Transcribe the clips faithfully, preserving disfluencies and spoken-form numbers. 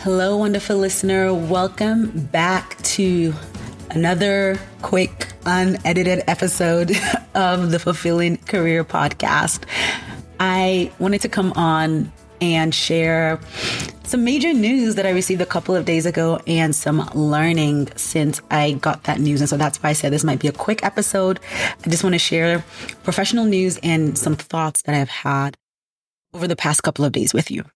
Hello, wonderful listener. Welcome back to another quick, unedited episode of the Fulfilling Career Podcast. I wanted to come on and share some major news that I received a couple of days ago and some learning since I got that news. And so that's why I said this might be a quick episode. I just want to share professional news and some thoughts that I've had over the past couple of days with you.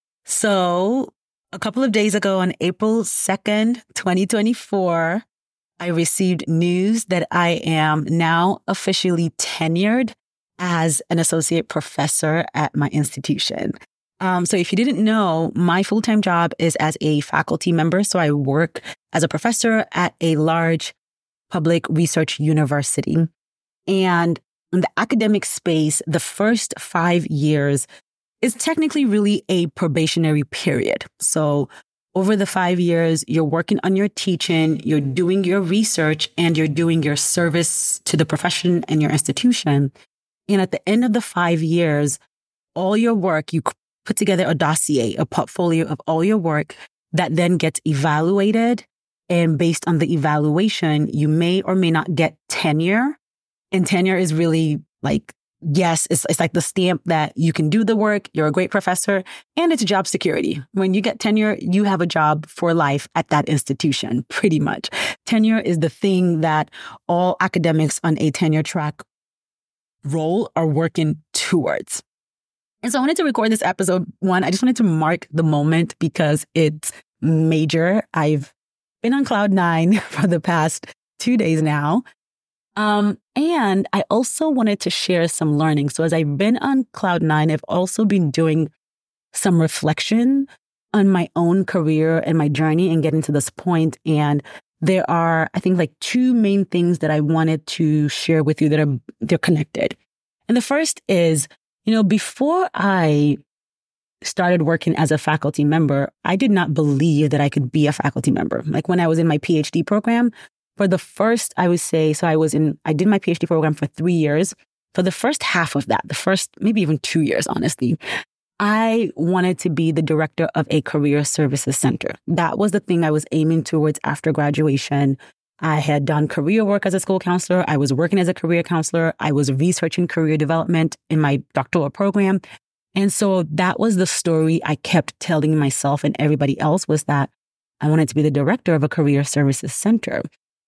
So a couple of days ago on April second, twenty twenty-four, I received news that I am now officially tenured as an associate professor at my institution. Um, so if you didn't know, my full-time job is as a faculty member. So I work as a professor at a large public research university. And in the academic space, the first five years is technically really a probationary period. So over the five years, you're working on your teaching, you're doing your research, and you're doing your service to the profession and your institution. And at the end of the five years, all your work, you put together a dossier, a portfolio of all your work that then gets evaluated. And based on the evaluation, you may or may not get tenure. And tenure is really like, yes, it's, it's like the stamp that you can do the work, you're a great professor, and it's job security. When you get tenure, you have a job for life at that institution, pretty much. Tenure is the thing that all academics on a tenure track role are working towards. And so I wanted to record this episode. One, I just wanted to mark the moment because it's major. I've been on cloud nine for the past two days now. Um, and I also wanted to share some learning. So as I've been on cloud nine, I've also been doing some reflection on my own career and my journey and getting to this point. And there are, I think, like two main things that I wanted to share with you that are, they're connected. And the first is, you know, before I started working as a faculty member, I did not believe that I could be a faculty member. Like when I was in my PhD program, for the first, I would say, so I was in, I did my PhD program for three years. For the first half of that, the first, maybe even two years, honestly, I wanted to be the director of a career services center. That was the thing I was aiming towards after graduation. I had done career work as a school counselor. I was working as a career counselor. I was researching career development in my doctoral program. And so that was the story I kept telling myself and everybody else, was that I wanted to be the director of a career services center.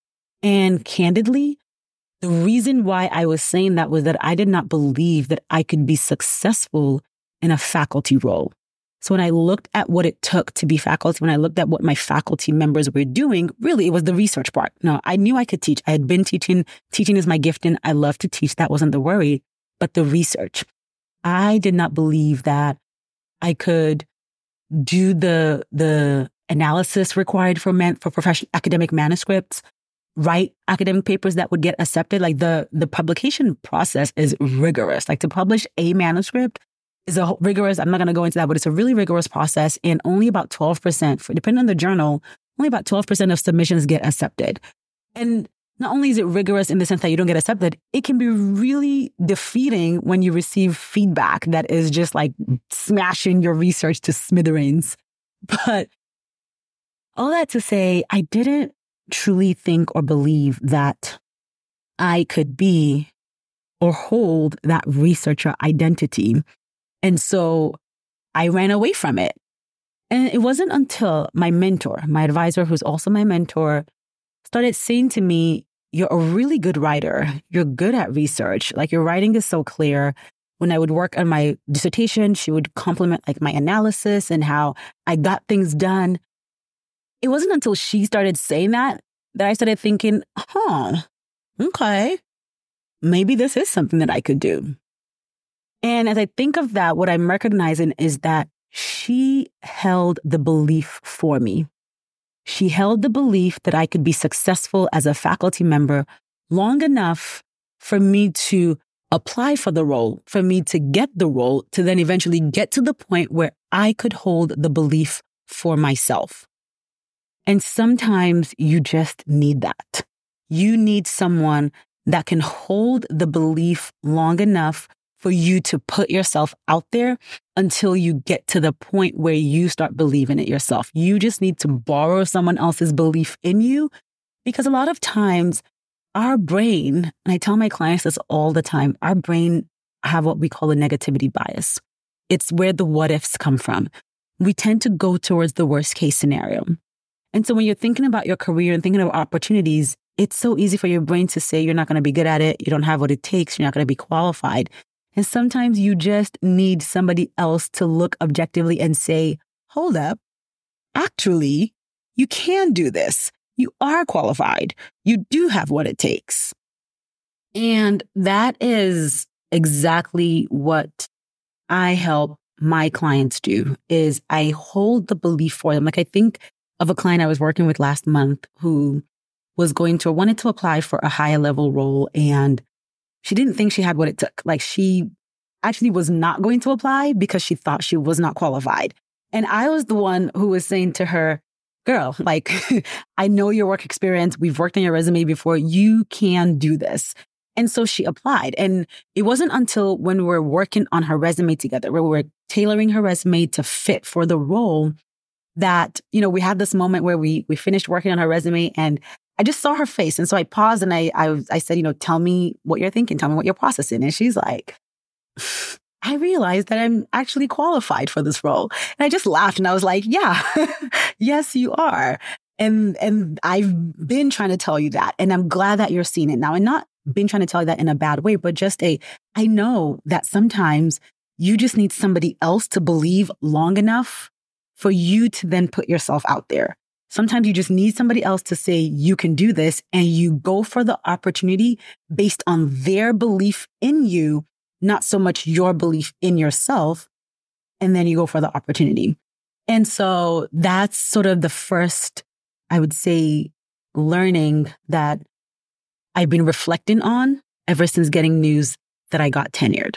And candidly, the reason why I was saying that was that I did not believe that I could be successful in a faculty role. So when I looked at what it took to be faculty, when I looked at what my faculty members were doing, really, it was the research part. No, I knew I could teach. I had been teaching. Teaching is my gift, and I love to teach. That wasn't the worry. But the research, I did not believe that I could do the the analysis required for man, for professional academic manuscripts, write academic papers that would get accepted. Like the the publication process is rigorous. Like to publish a manuscript is a rigorous, I'm not going to go into that, but it's a really rigorous process. And only about twelve percent, for, depending on the journal, only about twelve percent of submissions get accepted. And not only is it rigorous in the sense that you don't get accepted, it can be really defeating when you receive feedback that is just like smashing your research to smithereens. But all that to say, I didn't truly think or believe that I could be or hold that researcher identity. And so I ran away from it. And it wasn't until my mentor, my advisor, who's also my mentor, started saying to me, "You're a really good writer. You're good at research. Like your writing is so clear." When I would work on my dissertation, she would compliment like my analysis and how I got things done. It wasn't until she started saying that that I started thinking, huh, okay, maybe this is something that I could do. And as I think of that, what I'm recognizing is that she held the belief for me. She held the belief that I could be successful as a faculty member long enough for me to apply for the role, for me to get the role, to then eventually get to the point where I could hold the belief for myself. And sometimes you just need that. You need someone that can hold the belief long enough for you to put yourself out there until you get to the point where you start believing it yourself. You just need to borrow someone else's belief in you, because a lot of times our brain, and I tell my clients this all the time, our brain have what we call a negativity bias. It's where the what ifs come from. We tend to go towards the worst case scenario. And so when you're thinking about your career and thinking of opportunities, it's so easy for your brain to say you're not going to be good at it. You don't have what it takes. You're not going to be qualified. And sometimes you just need somebody else to look objectively and say, hold up, actually, you can do this. You are qualified. You do have what it takes. And that is exactly what I help my clients do, is I hold the belief for them. Like I think of a client I was working with last month who was going to, wanted to apply for a higher level role, and she didn't think she had what it took. Like she actually was not going to apply because she thought she was not qualified. And I was the one who was saying to her, girl, like, I know your work experience. We've worked on your resume before. You can do this. And so she applied. And it wasn't until when we were working on her resume together, where we were tailoring her resume to fit for the role, that, you know, we had this moment where we we finished working on her resume, and I just saw her face. And so I paused and I, I, I said, you know, tell me what you're thinking. Tell me what you're processing. And she's like, I realized that I'm actually qualified for this role. And I just laughed and I was like, yeah, yes, you are. And, and I've been trying to tell you that. And I'm glad that you're seeing it now, and not been trying to tell you that in a bad way, but just a, I know that sometimes you just need somebody else to believe long enough for you to then put yourself out there. Sometimes you just need somebody else to say, you can do this, and you go for the opportunity based on their belief in you, not so much your belief in yourself. And then you go for the opportunity. And so that's sort of the first, I would say, learning that I've been reflecting on ever since getting news that I got tenured.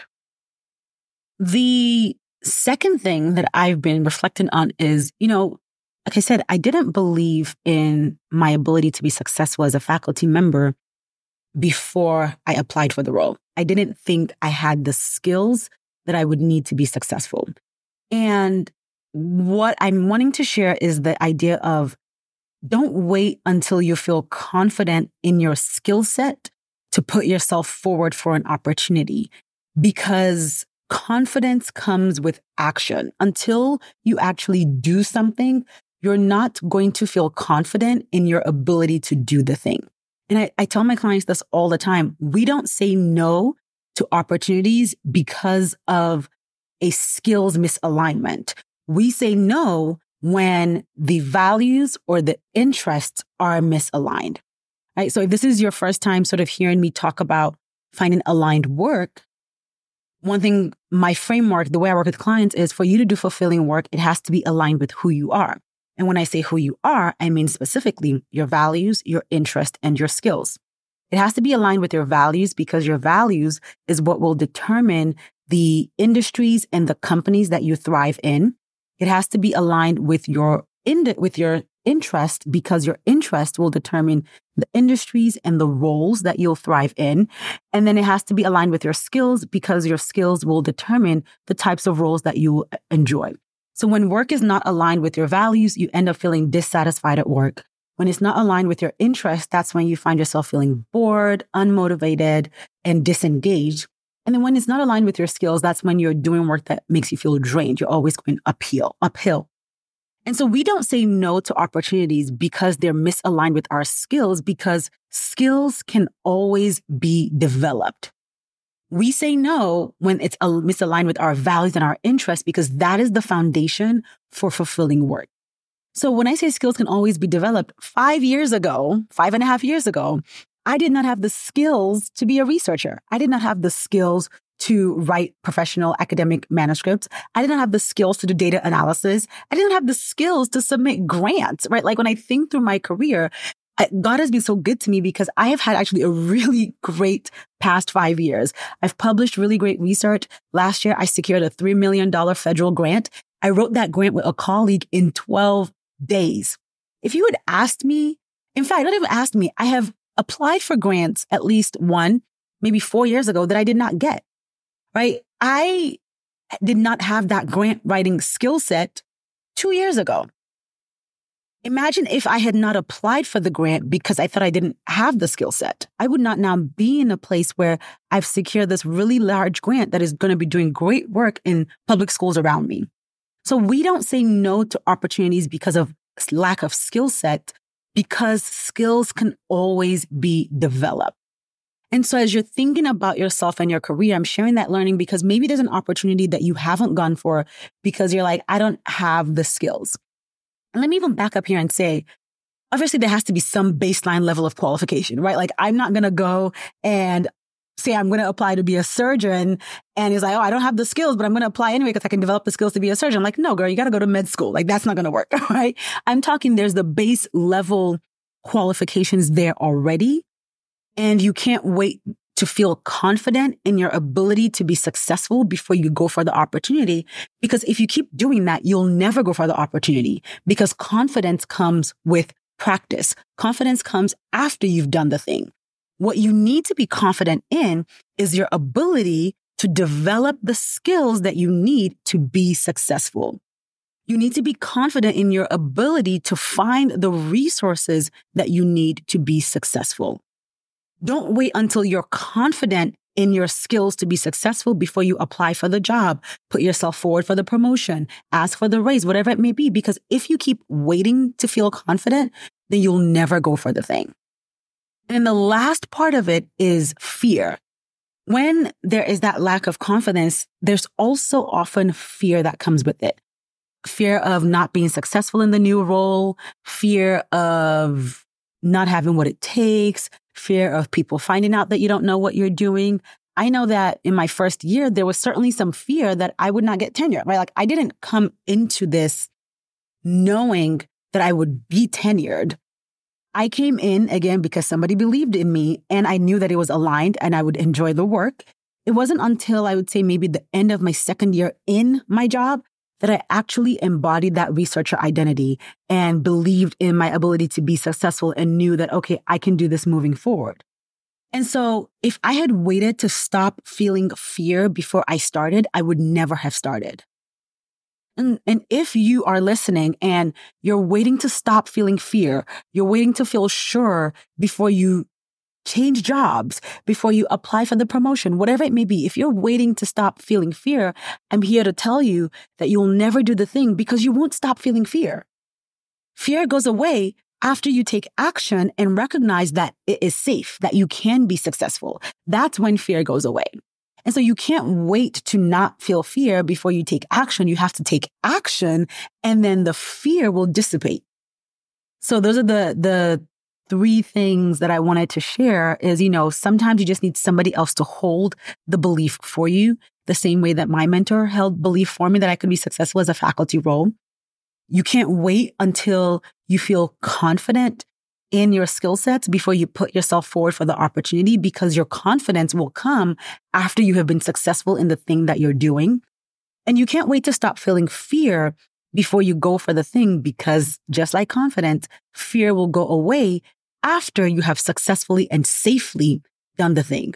The second thing that I've been reflecting on is, you know, like I said, I didn't believe in my ability to be successful as a faculty member before I applied for the role. I didn't think I had the skills that I would need to be successful. And what I'm wanting to share is the idea of, don't wait until you feel confident in your skill set to put yourself forward for an opportunity, because confidence comes with action. Until you actually do something, you're not going to feel confident in your ability to do the thing. And I, I tell my clients this all the time. We don't say no to opportunities because of a skills misalignment. We say no when the values or the interests are misaligned. Right? So if this is your first time sort of hearing me talk about finding aligned work, one thing, my framework, the way I work with clients is, for you to do fulfilling work, it has to be aligned with who you are. And when I say who you are, I mean specifically your values, your interest, and your skills. It has to be aligned with your values, because your values is what will determine the industries and the companies that you thrive in. It has to be aligned with your in, with your interest, because your interest will determine the industries and the roles that you'll thrive in. And then it has to be aligned with your skills, because your skills will determine the types of roles that you enjoy. So when work is not aligned with your values, you end up feeling dissatisfied at work. When it's not aligned with your interest, that's when you find yourself feeling bored, unmotivated, and disengaged. And then when it's not aligned with your skills, that's when you're doing work that makes you feel drained. You're always going uphill, uphill. And so we don't say no to opportunities because they're misaligned with our skills, because skills can always be developed. We say no when it's misaligned with our values and our interests, because that is the foundation for fulfilling work. So when I say skills can always be developed, five years ago, five and a half years ago, I did not have the skills to be a researcher. I did not have the skills to write professional academic manuscripts. I didn't have the skills to do data analysis. I didn't have the skills to submit grants, right? Like when I think through my career, I, God has been so good to me, because I have had actually a really great past five years. I've published really great research. Last year, I secured a three million dollars federal grant. I wrote that grant with a colleague in twelve days. If you had asked me, in fact, not even asked me, I have applied for grants at least one, maybe four years ago that I did not get. right? I did not have that grant writing skill set two years ago. Imagine if I had not applied for the grant because I thought I didn't have the skill set. I would not now be in a place where I've secured this really large grant that is going to be doing great work in public schools around me. So we don't say no to opportunities because of lack of skill set, because skills can always be developed. And so as you're thinking about yourself and your career, I'm sharing that learning because maybe there's an opportunity that you haven't gone for because you're like, I don't have the skills. And let me even back up here and say, obviously there has to be some baseline level of qualification, right? Like I'm not going to go and say I'm going to apply to be a surgeon. And he's like, oh, I don't have the skills, but I'm going to apply anyway because I can develop the skills to be a surgeon. I'm like, no, girl, you got to go to med school. Like that's not going to work, right? I'm talking there's the base level qualifications there already. And you can't wait to feel confident in your ability to be successful before you go for the opportunity. Because if you keep doing that, you'll never go for the opportunity because confidence comes with practice. Confidence comes after you've done the thing. What you need to be confident in is your ability to develop the skills that you need to be successful. You need to be confident in your ability to find the resources that you need to be successful. Don't wait until you're confident in your skills to be successful before you apply for the job, put yourself forward for the promotion, ask for the raise, whatever it may be. Because if you keep waiting to feel confident, then you'll never go for the thing. And the last part of it is fear. When there is that lack of confidence, there's also often fear that comes with it. Fear of not being successful in the new role, fear of not having what it takes, fear of people finding out that you don't know what you're doing. I know that in my first year, there was certainly some fear that I would not get tenure, right? Like I didn't come into this knowing that I would be tenured. I came in again because somebody believed in me and I knew that it was aligned and I would enjoy the work. It wasn't until I would say maybe the end of my second year in my job that I actually embodied that researcher identity and believed in my ability to be successful and knew that, okay, I can do this moving forward. And so if I had waited to stop feeling fear before I started, I would never have started. And, and if you are listening and you're waiting to stop feeling fear, you're waiting to feel sure before you change jobs, before you apply for the promotion, whatever it may be, if you're waiting to stop feeling fear, I'm here to tell you that you'll never do the thing because you won't stop feeling fear. Fear goes away after you take action and recognize that it is safe, that you can be successful. That's when fear goes away. And so you can't wait to not feel fear before you take action. You have to take action and then the fear will dissipate. So those are the, the three things that I wanted to share is, you know, sometimes you just need somebody else to hold the belief for you, the same way that my mentor held belief for me that I could be successful as a faculty role. You can't wait until you feel confident in your skill sets before you put yourself forward for the opportunity because your confidence will come after you have been successful in the thing that you're doing. And you can't wait to stop feeling fear before you go for the thing because just like confidence, fear will go away after you have successfully and safely done the thing.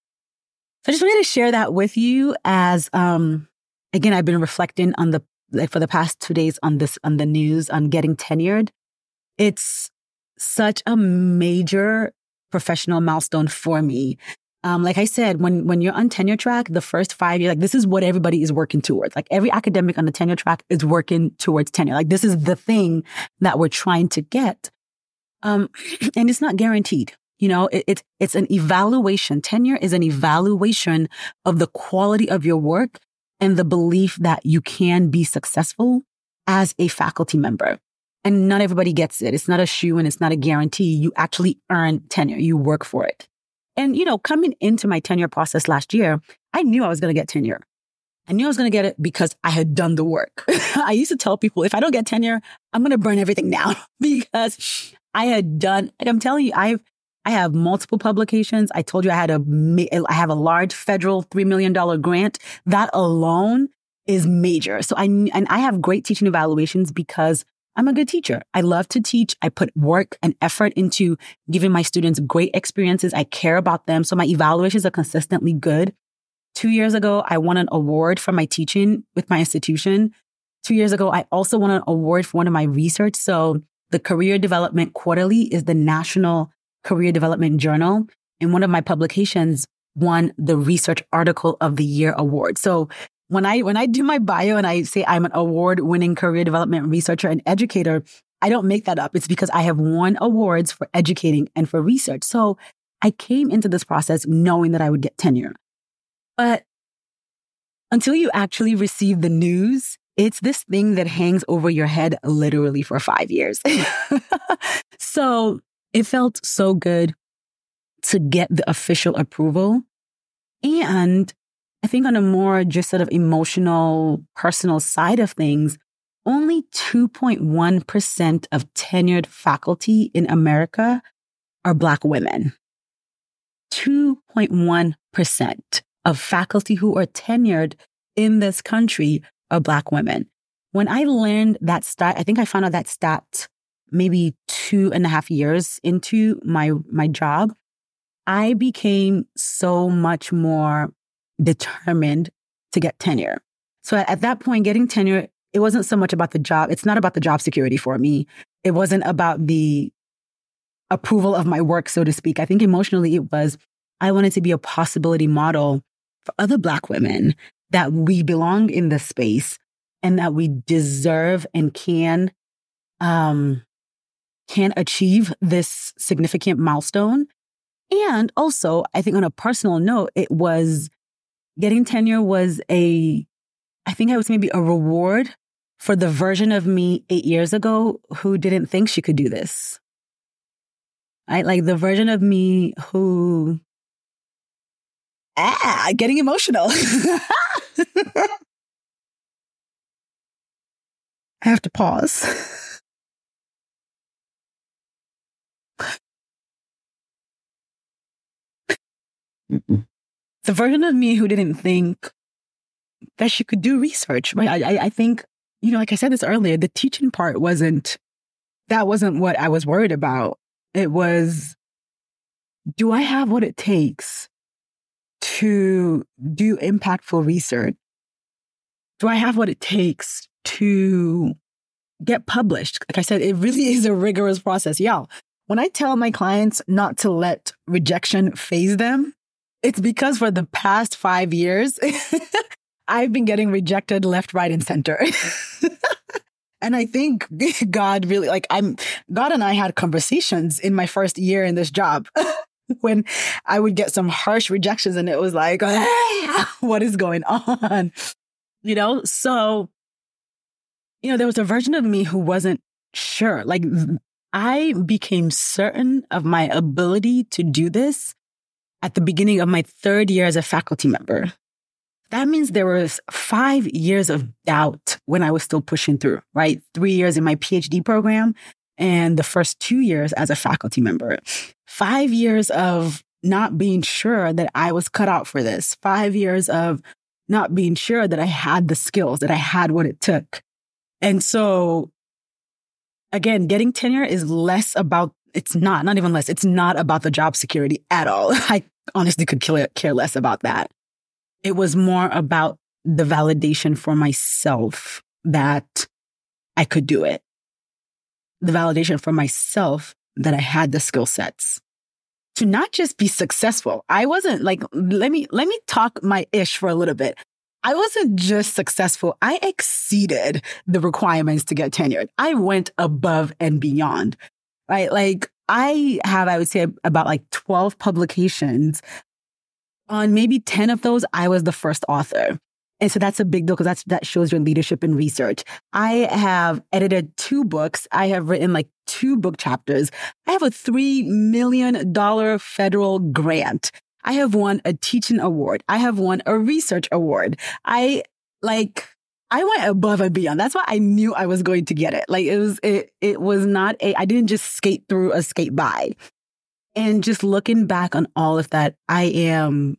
So I just wanted to share that with you as, um, again, I've been reflecting on the, like for the past two days on this, on the news, on getting tenured. It's such a major professional milestone for me. Um, like I said, when, when you're on tenure track, the first five years, like this is what everybody is working towards. Like every academic on the tenure track is working towards tenure. Like this is the thing that we're trying to get. Um, and it's not guaranteed. You know, it, it, it's an evaluation. Tenure is an evaluation of the quality of your work and the belief that you can be successful as a faculty member. And not everybody gets it. It's not a shoe and it's not a guarantee. You actually earn tenure. You work for it. And, you know, coming into my tenure process last year, I knew I was going to get tenure. I knew I was going to get it because I had done the work. I used to tell people, if I don't get tenure, I'm going to burn everything down because I had done, like I'm telling you, I've, I have multiple publications. I told you I had a, I have a large federal three million dollars grant. That alone is major. So I, and I have great teaching evaluations because I'm a good teacher. I love to teach. I put work and effort into giving my students great experiences. I care about them. So my evaluations are consistently good. Two years ago, I won an award for my teaching with my institution. Two years ago, I also won an award for one of my research. So the Career Development Quarterly is the National Career Development Journal. And one of my publications won the Research Article of the Year award. So when I when I do my bio and I say I'm an award-winning career development researcher and educator, I don't make that up. It's because I have won awards for educating and for research. So I came into this process knowing that I would get tenure. But until you actually receive the news, it's this thing that hangs over your head literally for five years. So it felt so good to get the official approval. And I think on a more just sort of emotional, personal side of things, only two point one percent of tenured faculty in America are Black women. two point one percent of faculty who are tenured in this country are Black women. When I learned that stat, I think I found out that stat maybe two and a half years into my, my job, I became so much more determined to get tenure. So at, at that point, getting tenure, it wasn't so much about the job. It's not about the job security for me. It wasn't about the approval of my work, so to speak. I think emotionally it was, I wanted to be a possibility model for other Black women that we belong in this space and that we deserve and can, um, can achieve this significant milestone. And also, I think on a personal note, it was getting tenure was a, I think I was maybe a reward for the version of me eight years ago who didn't think she could do this. Right? Like the version of me who, ah, getting emotional. I have to pause. The version of me who didn't think that she could do research, right? I, I, I think, you know, like I said this earlier, the teaching part wasn't, that wasn't what I was worried about. It was, do I have what it takes to do impactful research? Do I have what it takes to get published? Like I said, it really is a rigorous process. Y'all, when I tell my clients not to let rejection phase them, it's because for the past five years, I've been getting rejected left, right, and center. And I think God really, like I'm, God and I had conversations in my first year in this job when I would get some harsh rejections and it was like, hey, what is going on? You know, so, you know, there was a version of me who wasn't sure. Like I became certain of my ability to do this at the beginning of my third year as a faculty member. That means there was five years of doubt when I was still pushing through, right? Three years in my PhD program and the first two years as a faculty member. Five years of not being sure that I was cut out for this. Five years of not being sure that I had the skills, that I had what it took. And so, again, getting tenure is less about, it's not, not even less, it's not about the job security at all. I honestly could care less about that. It was more about the validation for myself that I could do it. The validation for myself that I had the skill sets to not just be successful. I wasn't like, let me, let me talk my ish for a little bit. I wasn't just successful. I exceeded the requirements to get tenured. I went above and beyond, right? Like I have, I would say about like twelve publications. On maybe ten of those, I was the first author. And so that's a big deal because that's, that shows your leadership in research. I have edited two books. I have written like two book chapters. I have a three million dollars federal grant. I have won a teaching award. I have won a research award. I like, I went above and beyond. That's why I knew I was going to get it. Like it was, it, it was not a, I didn't just skate through or skate by. And just looking back on all of that, I am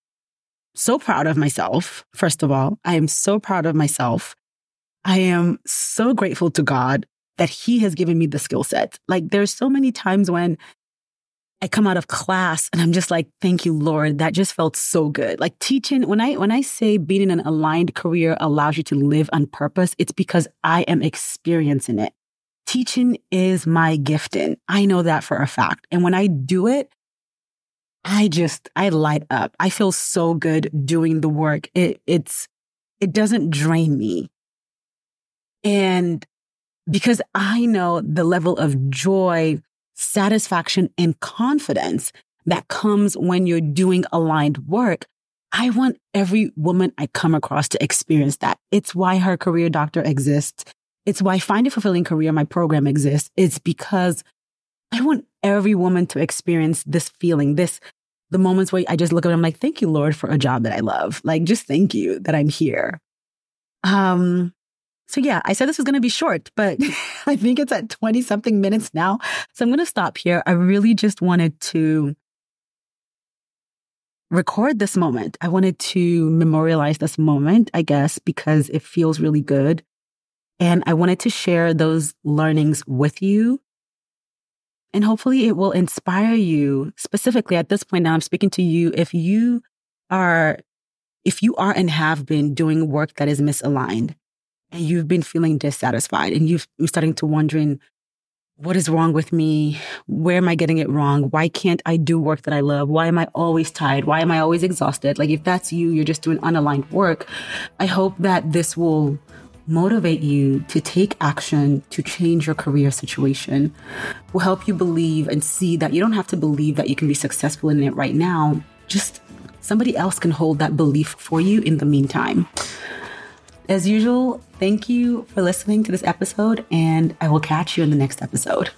so proud of myself. First of all, I am so proud of myself. I am so grateful to God that He has given me the skill set. Like there's so many times when I come out of class and I'm just like, thank you, Lord. That just felt so good. Like teaching, when I when I say being in an aligned career allows you to live on purpose, it's because I am experiencing it. Teaching is my gifting. I know that for a fact. And when I do it, I just, I light up. I feel so good doing the work. It, it's, it doesn't drain me. And because I know the level of joy, satisfaction, and confidence that comes when you're doing aligned work, I want every woman I come across to experience that. It's why Her Career Doctor exists. It's why Find a Fulfilling Career, my program, exists. It's because I want every woman to experience this feeling, this, the moments where I just look at them like, thank you, Lord, for a job that I love. Like, just thank you that I'm here. Um, So yeah, I said this was going to be short, but I think it's at twenty something minutes now. So I'm going to stop here. I really just wanted to record this moment. I wanted to memorialize this moment, I guess, because it feels really good. And I wanted to share those learnings with you. And hopefully it will inspire you. Specifically at this point now, I'm speaking to you. If you are, if you are and have been doing work that is misaligned, and you've been feeling dissatisfied and you've been starting to wondering, what is wrong with me? Where am I getting it wrong? Why can't I do work that I love? Why am I always tired? Why am I always exhausted? Like if that's you, you're just doing unaligned work. I hope that this will motivate you to take action to change your career situation, will help you believe and see that you don't have to believe that you can be successful in it right now. Just somebody else can hold that belief for you in the meantime. As usual, thank you for listening to this episode, and I will catch you in the next episode.